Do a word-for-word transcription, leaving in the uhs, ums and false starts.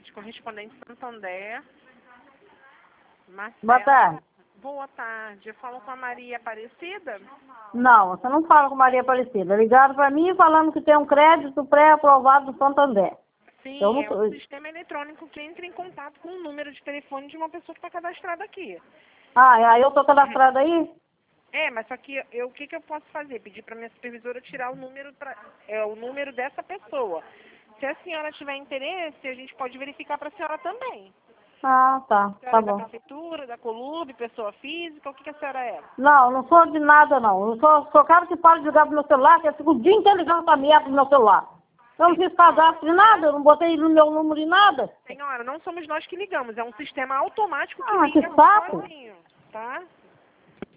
tarde, correspondente Santander. Marcela. Boa tarde. Boa tarde. Eu falo com a Maria Aparecida? Não, você não fala com Maria Aparecida. Ligaram para mim falando que tem um crédito pré-aprovado do Santander. Sim, Eu não é sou- um sistema eletrônico que entra em contato com o número de telefone de uma pessoa que está cadastrada aqui. Ah, aí eu tô cadastrada aí? É, mas só que eu, o que, que eu posso fazer? Pedir para minha supervisora tirar o número, pra, é, o número dessa pessoa. Se a senhora tiver interesse, a gente pode verificar para a senhora também. Ah, tá. A senhora Tá é da bom. prefeitura, da Colube, pessoa física, o que, que a senhora é? Não, não sou de nada, não. Eu sou, sou cara que para de ligar pro meu celular, que eu fico o dia inteiro ligando pra merda do meu celular. Eu não fiz cadastro de nada, eu não botei no meu número de nada. Senhora, não somos nós que ligamos, é um sistema automático que Ah, que liga saco. sozinho, tá?